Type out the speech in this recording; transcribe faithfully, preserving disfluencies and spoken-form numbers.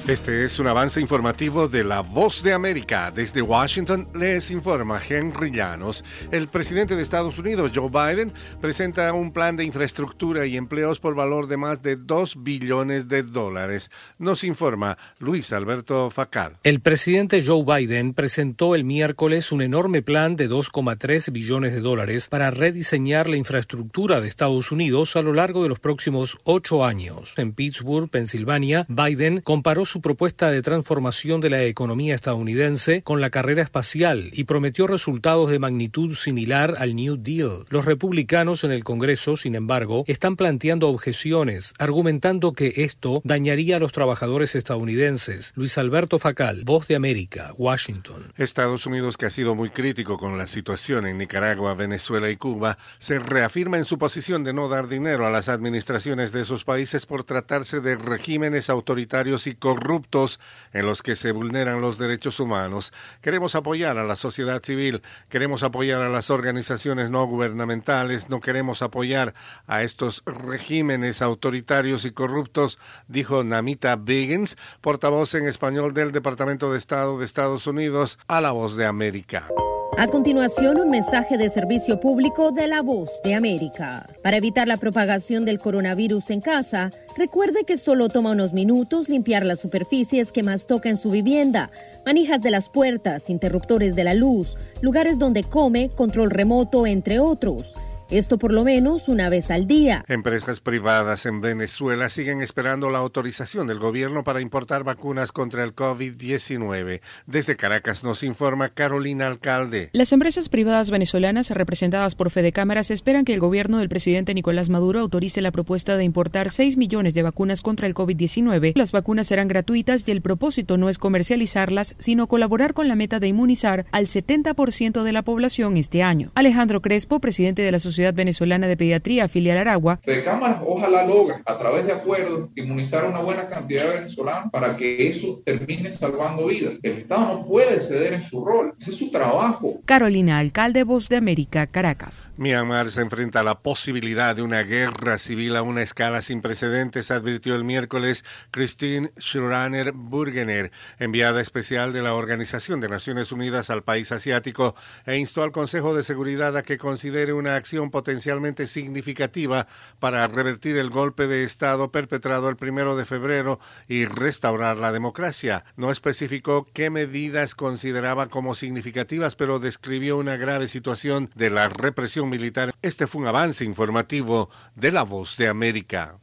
Este es un avance informativo de La Voz de América. Desde Washington les informa Henry Llanos. El presidente de Estados Unidos, Joe Biden, presenta un plan de infraestructura y empleos por valor de más de dos billones de dólares. Nos informa Luis Alberto Facal. El presidente Joe Biden presentó el miércoles un enorme plan de dos coma tres billones de dólares para rediseñar la infraestructura de Estados Unidos a lo largo de los próximos ocho años. En Pittsburgh, Pensilvania, Biden comparó su propuesta de transformación de la economía estadounidense con la carrera espacial y prometió resultados de magnitud similar al New Deal. Los republicanos en el Congreso, sin embargo, están planteando objeciones, argumentando que esto dañaría a los trabajadores estadounidenses. Luis Alberto Facal, Voz de América, Washington. Estados Unidos, que ha sido muy crítico con la situación en Nicaragua, Venezuela y Cuba, se reafirma en su posición de no dar dinero a las administraciones de esos países por tratarse de regímenes autoritarios y corruptos corruptos en los que se vulneran los derechos humanos. Queremos apoyar a la sociedad civil, queremos apoyar a las organizaciones no gubernamentales, no queremos apoyar a estos regímenes autoritarios y corruptos, dijo Namita Biggins, portavoz en español del Departamento de Estado de Estados Unidos, a La Voz de América. A continuación, un mensaje de servicio público de La Voz de América. Para evitar la propagación del coronavirus en casa, recuerde que solo toma unos minutos limpiar las superficies que más toca en su vivienda, manijas de las puertas, interruptores de la luz, lugares donde come, control remoto, entre otros. Esto por lo menos una vez al día. Empresas privadas en Venezuela siguen esperando la autorización del gobierno para importar vacunas contra el COVID diecinueve. Desde Caracas nos informa Carolina Alcalde. Las empresas privadas venezolanas representadas por Fedecámaras esperan que el gobierno del presidente Nicolás Maduro autorice la propuesta de importar seis millones de vacunas contra el COVID diecinueve. Las vacunas serán gratuitas y el propósito no es comercializarlas, sino colaborar con la meta de inmunizar al setenta por ciento de la población este año. Alejandro Crespo, presidente de la Sociedad Venezolana de Pediatría, filial Aragua. Fedecámaras ojalá logre, a través de acuerdos, inmunizar a una buena cantidad de venezolanos para que eso termine salvando vidas. El Estado no puede ceder en su rol, ese es su trabajo. Carolina Alcalde, Voz de América, Caracas. Myanmar se enfrenta a la posibilidad de una guerra civil a una escala sin precedentes, advirtió el miércoles Christine Schraner Burgener, enviada especial de la Organización de Naciones Unidas al país asiático, e instó al Consejo de Seguridad a que considere una acción potencialmente significativa para revertir el golpe de Estado perpetrado el primero de febrero y restaurar la democracia. No especificó qué medidas consideraba como significativas, pero describió una grave situación de la represión militar. Este fue un avance informativo de La Voz de América.